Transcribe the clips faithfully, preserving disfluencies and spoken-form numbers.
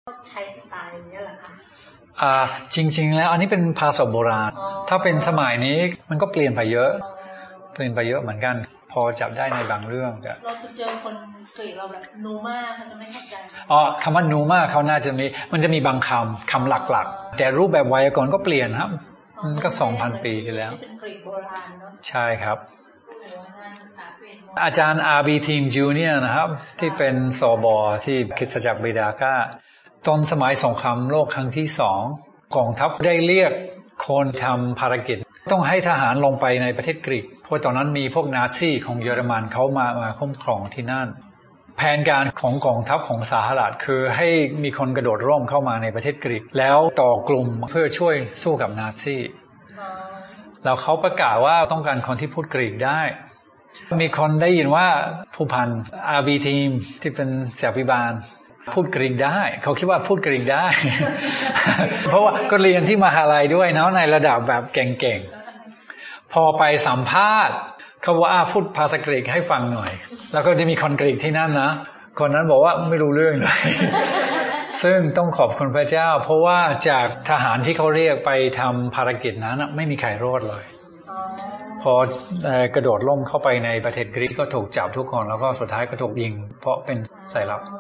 ใช้ภาษาอย่างนี้เหรอคะอ่าจริงๆแล้วอันนี้เป็นภาษาโบราณถ้าเป็นสมัยนี้มันก็เปลี่ยนไปเยอะเปลี่ยนไปเยอะเหมือนกันพอจับได้ในบางเรื่องก็เราไปเจอคนกรีกเราแบบนูมาเขาจะไม่เข้าใจอ๋อคำว่านูมาเขาน่าจะมีมันจะมีบางคำคำหลักๆแต่รูปแบบไวยากรณ์ก็เปลี่ยนครับมันก็สองพันปีที่แล้วเป็นกรีกโบราณเนาะใช่ครับอาจารย์อาร์บีทีมจูเนียร์นะครับที่เป็นสบที่คริสตจักรบิดากาตอนสมัยสงครามโลกครั้งที่สองกองทัพได้เรียกคนทำภารกิจต้องให้ทหารลงไปในประเทศกรีกเพราะตอนนั้นมีพวกนาซีของเยอรมันเขามามาคุ้มครองที่นั่นแผนการของกองทัพของสหรัฐคือให้มีคนกระโดดร่มเข้ามาในประเทศกรีกแล้วต่อกลุ่มเพื่อช่วยสู้กับนาซีแล้วเขาประกาศว่าต้องการคนที่พูดกรีกได้มีคนได้ยินว่าผู้พันอาร์บีทีมที่เป็นเสียพิบาลพูดกรีกได้เขาคิดว่าพูดกรีกได้ เพราะว่าก็เรียนที่มหาลัยด้วยเนาะในระดับแบบเก่งๆพอไปสัมภาษณ์เขาว่าพูดภาษากรีกให้ฟังหน่อยแล้วก็จะมีคนกรีกที่นั่นนะคนนั้นบอกว่าไม่รู้เรื่องเลย ซึ่งต้องขอบคุณพระเจ้าเพราะว่าจากทหารที่เขาเรียกไปทำภารกิจนั้นไม่มีใครรอดเลยพอกระโดดล่มเข้าไปในประเทศกรีกก็ถูกจับทุกคนแล้วก็สุดท้ายก็ถูกยิงเพราะเป็นสายลับ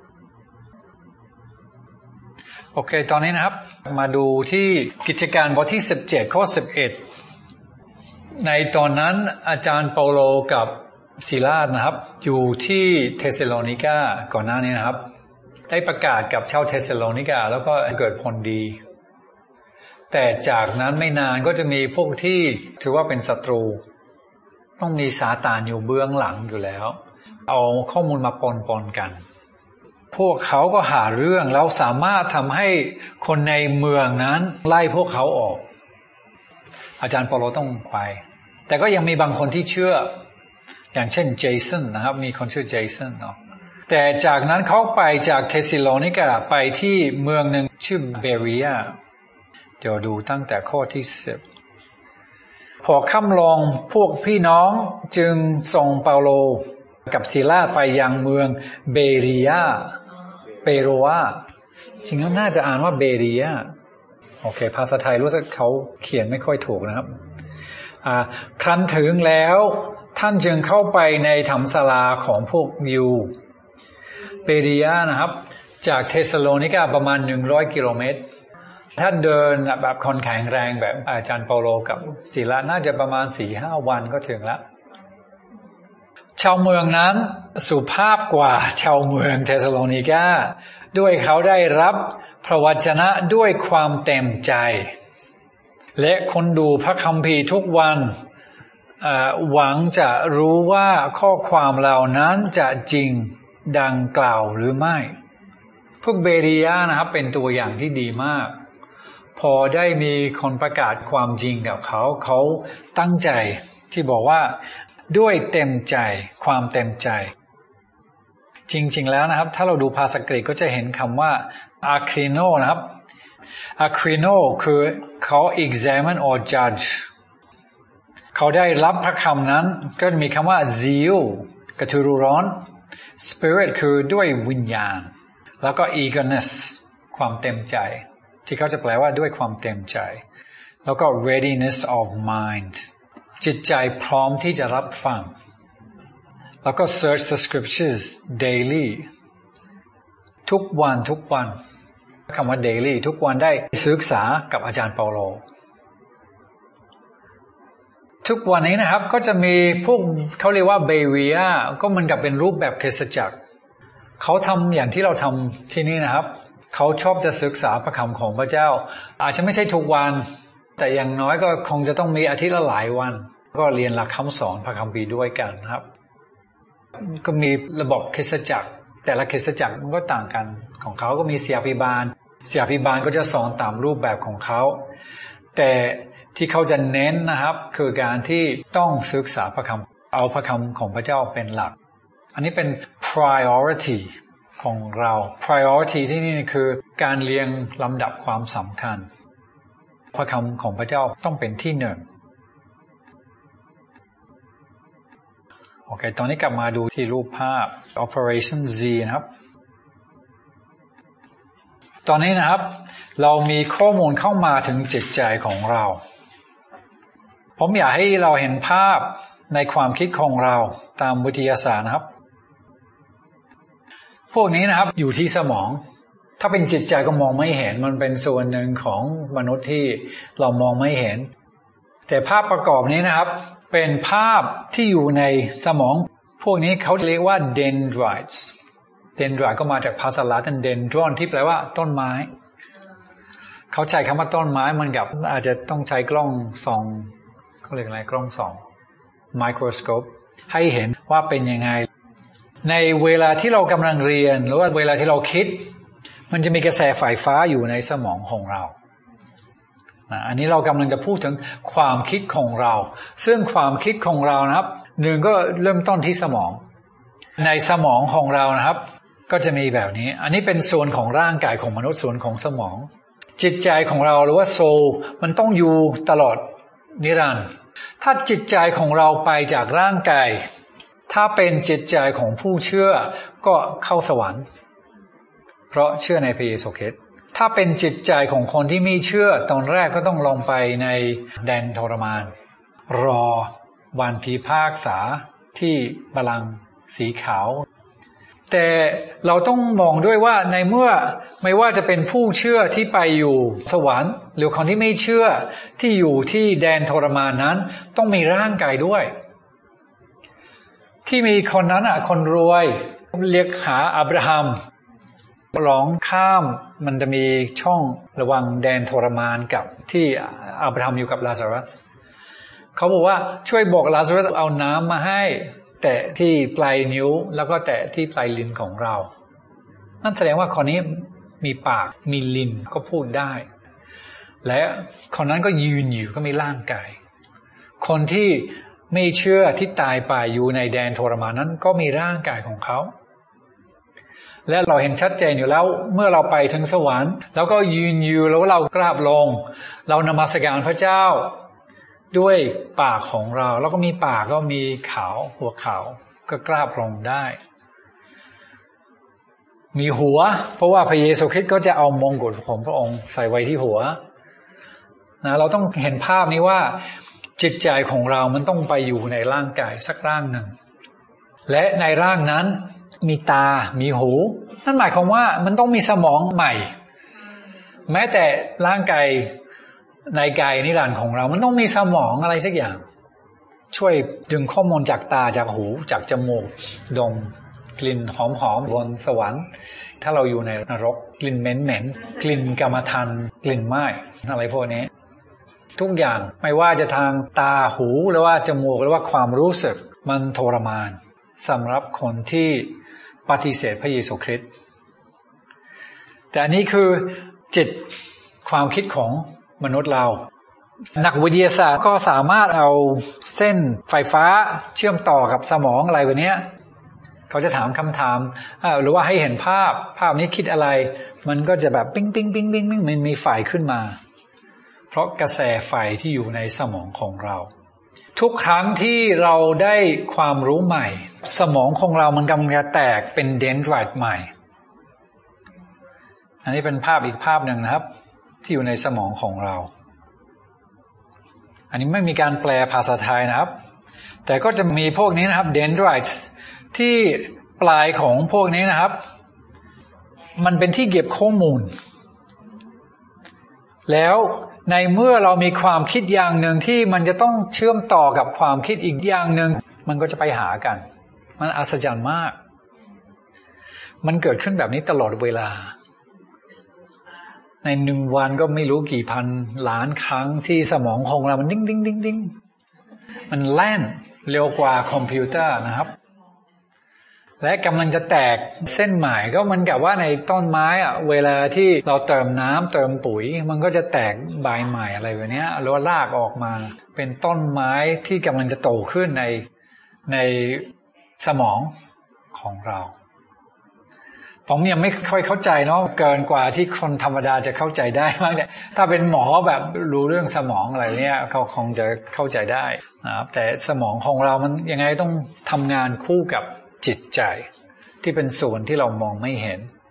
โอเคตอนนี้นะครับมาดูที่กิจการบทที่สิบเจ็ดข้อสิบเอ็ดในตอนนั้นอาจารย์เปาโลกับศิลาสนะครับอยู่ที่เทสซาโลนิกาก่อนหน้านี้นะครับได้ประกาศกับชาวเทสซาโลนิกาแล้วก็เกิดผลดีแต่จากนั้นไม่นานก็จะมีพวกที่ถือว่าเป็นศัตรูต้องมีซาตานอยู่เบื้องหลังอยู่แล้วเอาข้อมูลมาปนๆกันพวกเขาก็หาเรื่องแล้วสามารถทำให้คนในเมืองนั้นไล่พวกเขาออกอาจารย์เปาโลต้องไปแต่ก็ยังมีบางคนที่เชื่ออย่างเช่นเจสันนะครับมีคนชื่อเจสันเนาะแต่จากนั้นเขาไปจากเทสซาโลนิกาไปที่เมืองหนึ่งชื่อเบเรียเดี๋ยวดูตั้งแต่ข้อที่สิบพอค่ำลงพวกพี่น้องจึงส่งเปาโลกับศิลาสไปยังเมืองเบเรียเปโรวาจริงๆน่าจะอ่านว่าเบเรียโอเคภาษาไทยรู้สึกเขาเขียนไม่ค่อยถูกนะครับอ่าครั้นถึงแล้วท่านจึงเข้าไปในธรรมศาลาของพวกยิวเบเรียนะครับจากเทสซาโลนิกาประมาณหนึ่งร้อยกิโลเมตรถ้าเดินแบบคนแข็งแรงแบบอาจารย์เปาโลกับศิลาน่าจะประมาณ สี่ถึงห้า วันก็ถึงแล้วชาวเมืองนั้นสุภาพกว่าชาวเมืองเทสซาโลนิกาด้วยเขาได้รับพระวจนะด้วยความเต็มใจและคนดูพระคัมภีร์ทุกวันหวังจะรู้ว่าข้อความเหล่านั้นจะจริงดังกล่าวหรือไม่พวกเบเรียนะครับเป็นตัวอย่างที่ดีมากพอได้มีคนประกาศความจริงกับเขาเขาตั้งใจที่บอกว่าด้วยเต็มใจความเต็มใจจริงๆแล้วนะครับถ้าเราดูภาษากรีกก็จะเห็นคำว่า akrino นะครับ akrino คือเขา examine or judge เขาได้รับพระคำนั้นก็มีคำว่า zeal กระตือรือร้อน spirit คือด้วยวิญญาณแล้วก็ eagerness ความเต็มใจที่เขาจะแปลว่าด้วยความเต็มใจแล้วก็ readiness of mind จิตใจพร้อมที่จะรับฟังแล้วก็ search the scriptures daily ทุกวันทุกวันคำว่า daily ทุกวันได้ศึกษากับอาจารย์เปาโลทุกวันนี้นะครับก็จะมีพวกเขาเรียกว่าเบเรียก็เหมือนกับเป็นรูปแบบคริสตจักรเขาทำอย่างที่เราทำที่นี่นะครับเขาชอบจะศึกษาพระคำของพระเจ้าอาจจะไม่ใช่ทุกวันแต่อย่างน้อยก็คงจะต้องมีอาทิตย์ละหลายวันก็เรียนหลักคำสอนพระคัมภีร์ด้วยกันครับก็มีระบบคริสตจักรแต่ละคริสตจักรมันก็ต่างกันของเขาก็มีศิษยาภิบาลศิษยาภิบาลก็จะสอนตามรูปแบบของเขาแต่ที่เขาจะเน้นนะครับคือการที่ต้องศึกษาพระคำเอาพระคำของพระเจ้าเป็นหลักอันนี้เป็น priority ของเรา priority ที่นี่คือการเรียงลำดับความสำคัญพระคำของพระเจ้าต้องเป็นที่หนึ่งโอเคตอนนี้กลับมาดูที่รูปภาพ Operation Z นะครับตอนนี้นะครับเรามีข้อมูลเข้ามาถึงจิตใจของเราผมอยากให้เราเห็นภาพในความคิดของเราตามวิทยาศาสตร์นะครับพวกนี้นะครับอยู่ที่สมองถ้าเป็นจิตใจก็มองไม่เห็นมันเป็นส่วนหนึ่งของมนุษย์ที่เรามองไม่เห็นแต่ภาพประกอบนี้นะครับเป็นภาพที่อยู่ในสมองพวกนี้เขาเรียกว่า dendrites dendrite ก็มาจากภาษาละติน dendron ที่แปลว่าต้นไม้เขาใช้คำว่าต้นไม้มันกับอาจจะต้องใช้กล้องส่องเขาเรียกอะไรกล้องส่อง microscope ให้เห็นว่าเป็นยังไงในเวลาที่เรากำลังเรียนหรือว่าเวลาที่เราคิดมันจะมีกระแสไฟฟ้าอยู่ในสมองของเราอันนี้เรากำลังจะพูดถึงความคิดของเราซึ่งความคิดของเรานะครับหนึ่งก็เริ่มต้นที่สมองในสมองของเรานะครับก็จะมีแบบนี้อันนี้เป็นส่วนของร่างกายของมนุษย์ส่วนของสมองจิตใจของเราหรือว่าโซลมันต้องอยู่ตลอดนิรันดร์ถ้าจิตใจของเราไปจากร่างกายถ้าเป็นจิตใจของผู้เชื่อก็เข้าสวรรค์เพราะเชื่อในพระเยซูคริสต์ถ้าเป็นจิตใจของคนที่ไม่เชื่อตอนแรกก็ต้องลงไปในแดนทรมานรอวันพิพากษาที่บัลลังก์สีขาวแต่เราต้องมองด้วยว่าในเมื่อไม่ว่าจะเป็นผู้เชื่อที่ไปอยู่สวรรค์หรือคนที่ไม่เชื่อที่อยู่ที่แดนทรมานนั้นต้องมีร่างกายด้วยที่มีคนนั้นอ่ะคนรวยเรียกหาอับราฮัมร้องข้ามมันจะมีช่องระหว่างแดนทรมานกับที่อับราฮัมอยู่กับลาซารัสเขาบอกว่าช่วยบอกลาซารัสเอาน้ำมาให้แตะที่ปลายนิ้วแล้วก็แตะที่ปลายลิ้นของเรานั่นแสดงว่าคนนี้มีปากมีลิ้นก็พูดได้และคนนั้นก็ยืนอยู่ก็มีร่างกายคนที่ไม่เชื่อที่ตายไปอยู่ในแดนทรมานนั้นก็มีร่างกายของเขาและเราเห็นชัดเจนอยู่แล้วเมื่อเราไปถึงสวรรค์แล้วก็ยืนอยู่แล้วเรากราบลงเรานมัสการพระเจ้าด้วยปากของเราแล้วก็มีปากก็มีเขาหัวเขาก็กราบลงได้มีหัวเพราะว่าพระเยซูคริสต์ก็จะเอามงกุฎของพระองค์ใส่ไว้ที่หัวนะเราต้องเห็นภาพนี้ว่าจิตใจของเรามันต้องไปอยู่ในร่างกายสักร่างหนึ่งและในร่างนั้นมีตามีหูนั่นหมายความว่ามันต้องมีสมองใหม่แม้แต่ร่างกายในกายนิรันดร์ของเรามันต้องมีสมองอะไรสักอย่างช่วยดึงข้อมูลจากตาจากหูจากจมูกดมกลิ่นหอมๆบนสวรรค์ถ้าเราอยู่ในนรกกลิ่นเหม็นๆกลิ่นกามทันกลิ่นไหม้อะไรพวกนี้ทุกอย่างไม่ว่าจะทางตาหูหรือว่าจมูกหรือว่าความรู้สึกมันทรมานสำหรับคนที่ปฏิเสธพระเยซูคริสต์แต่อันนี้คือจิตความคิดของมนุษย์เรานักวิทยาศาสตร์ก็สามารถเอาเส้นไฟฟ้าเชื่อมต่อกับสมองอะไรแบบนี้เขาจะถามคำถามหรือว่าให้เห็นภาพภาพนี้คิดอะไรมันก็จะแบบปิ๊งปิ๊งปิ๊งปิ๊งปิ๊งมันมีไฟขึ้นมาเพราะกระแสไฟที่อยู่ในสมองของเราทุกครั้งที่เราได้ความรู้ใหม่สมองของเรามันกำลังจะแตกเป็นเดนไดรต์ใหม่อันนี้เป็นภาพอีกภาพหนึ่งนะครับที่อยู่ในสมองของเราอันนี้ไม่มีการแปลภาษาไทยนะครับแต่ก็จะมีพวกนี้นะครับเดนไดรต์ที่ปลายของพวกนี้นะครับมันเป็นที่เก็บข้อมูลแล้วในเมื่อเรามีความคิดอย่างหนึ่งที่มันจะต้องเชื่อมต่อกับความคิดอีกอย่างหนึ่งมันก็จะไปหากันมันอัศจรรย์มากมันเกิดขึ้นแบบนี้ตลอดเวลาในหนึ่งวันก็ไม่รู้กี่พันล้านครั้งที่สมองของเรามันดิ้งดิ้งดิ้งดิ้งมันแล่นเร็วกว่าคอมพิวเตอร์นะครับและกำลังจะแตกเส้นใหม่ก็มันกับว่าในต้นไม้อ่ะเวลาที่เราเติมน้ำเติมปุ๋ยมันก็จะแตกใบใหม่อะไรแบบนี้หรือว่ารากออกมาเป็นต้นไม้ที่กำลังจะโตขึ้นในในสมองของเราผมยังไม่ค่อยเข้าใจเนาะเกินกว่าที่คนธรรมดาจะเข้าใจได้มากเนี่ยถ้าเป็นหมอแบบรู้เรื่องสมองอะไรเนี่ยเขาคงจะเข้าใจได้นะครับแต่สมองของเรามันยังไงต้องทำงานคู่กับจิตใจที่เป็นส่วนที่เรามองไม่เห็น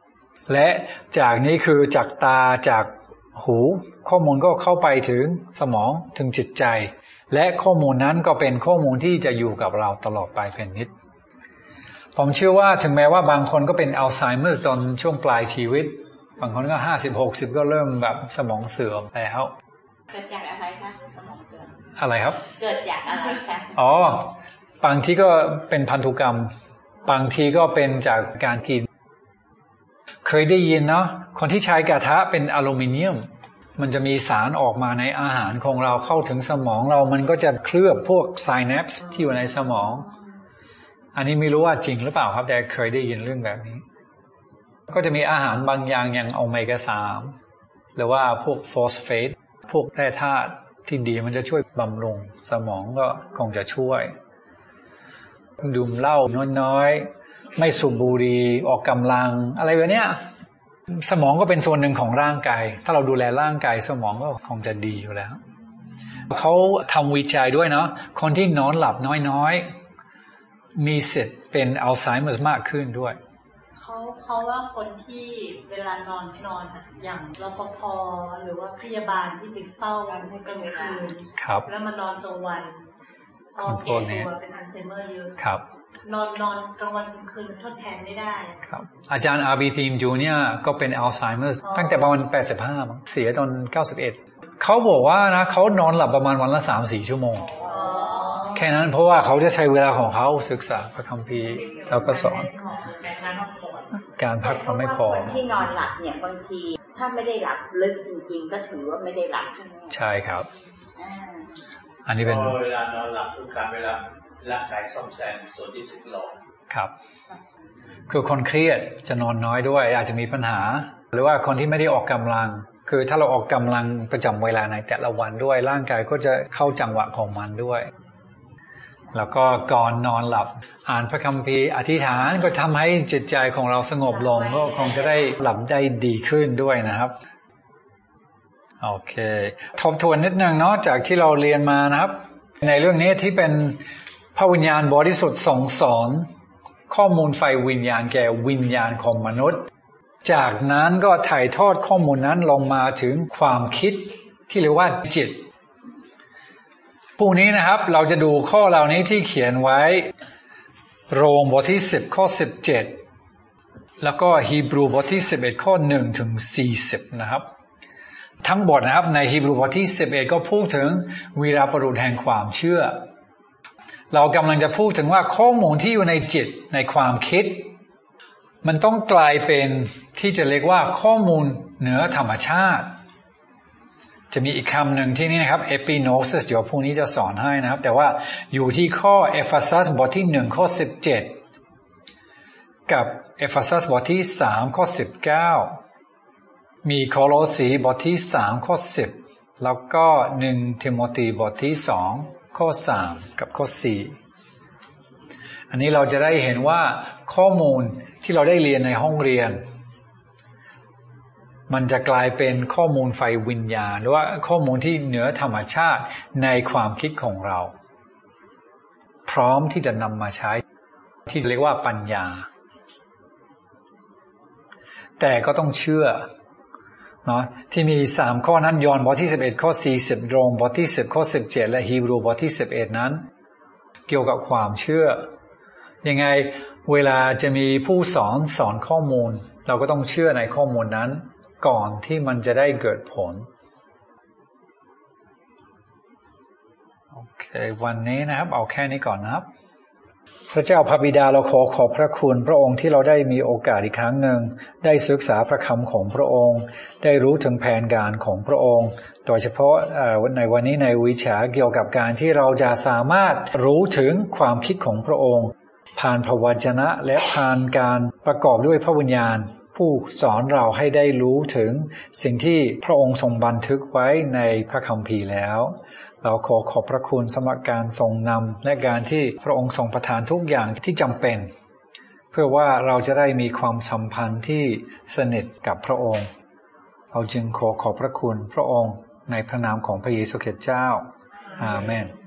และจากนี้คือจากตาจากหูข้อมูลก็เข้าไปถึงสมองถึงจิตใจและข้อมูลนั้นก็เป็นข้อมูลที่จะอยู่กับเราตลอดไปเป็นนิจผมเชื่อว่าถึงแม้ว่าบางคนก็เป็นอัลไซเมอร์ตอนช่วงปลายชีวิตบางคนก็ห้าสิบหกสิบก็เริ่มแบบสมองเสื่อมแล้วเกิดจากอะไรคะสมองเสื่อมอะไรครับเกิดจากอะไรคะอ๋อบางทีก็เป็นพันธุกรรมบางทีก็เป็นจากการกินเคยได้ยินเนาะคนที่ใช้กระทะเป็นอลูมิเนียมมันจะมีสารออกมาในอาหารของเราเข้าถึงสมองเรามันก็จะเคลือบพวกไซแนปส์ที่อยู่ในสมองอันนี้ไม่รู้ว่าจริงหรือเปล่าครับแต่เคยได้ยินเรื่องแบบนี้ก็จะมีอาหารบางอย่างอย่างโอเมก้าสามหรือว่าพวกฟอสเฟตพวกแร่ธาตุที่ดีมันจะช่วยบำรุงสมองก็คงจะช่วยดื่มเหล้าน้อยๆไม่สูบบุหรี่ออกกำลังอะไรแบบเนี้ยสมองก็เป็นส่วนหนึ่งของร่างกายถ้าเราดูแลร่างกายสมองก็คงจะดีอยู่แล้วเขาทำวิจัยด้วยเนาะคนที่นอนหลับน้อยๆมีสิทธิ์เป็นอัลไซเมอร์มากขึ้นด้วยเขาเพราะว่าคนที่เวลานอนไม่นอนอย่างรปภหรือว่าพยาบาลที่ไปเฝ้าวันให้กลางคืนแล้วมานอนกลางวันพอแก่ตัวเป็นอัลไซเมอร์เยอะนอนนอนกลางวันกลางคืนทดแทนไม่ได้ครับอาจารย์อาร์บีทีมจูเนี่ยก็เป็นอัลไซเมอร์ตั้งแต่ประมาณแปดสิบห้ามั้งเสียตอนเก้าสิบเอ็ดเขาบอกว่านะเขานอนหลับประมาณวันละ สามถึงสี่ ชั่วโมงแค่นั้นเพราะว่าเขาจะใช้เวลาของเขาศึกษาพระคัมภีร์แล้วก็สอนการพักผ่อนไม่พอคนที่นอนหลับเนี่ยบางทีถ้าไม่ได้หลับลึกจริงๆก็ถือว่าไม่ได้หลับใช่ไหมใช่ครับอันนี้เป็นเวลานอนหลับทุกการเวลาร่างกายซ่อมแซมส่วนที่สึกหรอครับคือคนเครียดจะนอนน้อยด้วยอาจจะมีปัญหาหรือว่าคนที่ไม่ได้ออกกำลังคือถ้าเราออกกำลังประจำเวลาในแต่ละวันด้วยร่างกายก็จะเข้าจังหวะของมันด้วยแล้วก็ก่อนนอนหลับอ่านพระคัมภีร์อธิษฐานก็ทำให้จิตใจของเราสงบลงก็คงจะได้หลับได้ดีขึ้นด้วยนะครับโอเคทบทวนนิดนึงเนาะจากที่เราเรียนมานะครับในเรื่องนี้ที่เป็นพระวิญญาณบริสุทธิ์ทรงสอนข้อมูลไฟวิญญาณแก่วิญญาณของมนุษย์จากนั้นก็ถ่ายทอดข้อมูลนั้นลงมาถึงความคิดที่เรียกว่าจิตพรุ่งนี้นะครับเราจะดูข้อเหล่านี้ที่เขียนไว้โรมบทที่สิบข้อสิบเจ็ดแล้วก็ฮีบรูบทที่สิบเอ็ดข้อหนึ่งถึงสี่สิบนะครับทั้งบทนะครับในฮีบรูบทที่สิบเอ็ดก็พูดถึงวีรบุรุษแห่งความเชื่อเรากำลังจะพูดถึงว่าข้อมูลที่อยู่ในจิตในความคิดมันต้องกลายเป็นที่จะเรียกว่าข้อมูลเหนือธรรมชาติจะมีอีกคำหนึ่งที่นี่นะครับ epignosis เดี๋ยวพรุ่งนี้จะสอนให้นะครับแต่ว่าอยู่ที่ข้อเอเฟซัสบทที่หนึ่งข้อสิบเจ็ดกับเอเฟซัสบทที่สามข้อสิบเก้ามีโคโลสีบทที่สามข้อสิบแล้วก็หนึ่งทิโมธีบทที่สองข้อสามกับข้อสี่อันนี้เราจะได้เห็นว่าข้อมูลที่เราได้เรียนในห้องเรียนมันจะกลายเป็นข้อมูลไฟวิญญาณหรือว่าข้อมูลที่เหนือธรรมชาติในความคิดของเราพร้อมที่จะนำมาใช้ที่เรียกว่าปัญญาแต่ก็ต้องเชื่อเนาะที่มีสามข้อนั้นยอห์นบทที่สิบเอ็ดข้อสี่สิบโรมบทที่สิบข้อสิบเจ็ดและฮีบรูบทที่สิบเอ็ดนั้นเกี่ยวกับความเชื่อยังไงเวลาจะมีผู้สอนสอนข้อมูลเราก็ต้องเชื่อในข้อมูลนั้นก่อนที่มันจะได้เกิดผลโอเควันนี้นะครับเอาแค่นี้ก่อนนะครับพระเจ้าพระบิดาเราขอขอบพระคุณพระองค์ที่เราได้มีโอกาสอีกครั้งหนึ่งได้ศึกษาพระคำของพระองค์ได้รู้ถึงแผนการของพระองค์โดยเฉพาะในวันนี้ในวิชาเกี่ยวกับการที่เราจะสามารถรู้ถึงความคิดของพระองค์ผ่านพระวจนะและผ่านการประกอบด้วยพระวิญญาณผู้สอนเราให้ได้รู้ถึงสิ่งที่พระองค์ทรงบันทึกไว้ในพระคัมภีร์แล้วเราขอขอบพระคุณสำหรับการทรงนำและการที่พระองค์ทรงประทานทุกอย่างที่จำเป็นเพื่อว่าเราจะได้มีความสัมพันธ์ที่สนิทกับพระองค์เราจึงขอขอบพระคุณพระองค์ในพระนามของพระเยซูคริสต์เจ้าอาเมน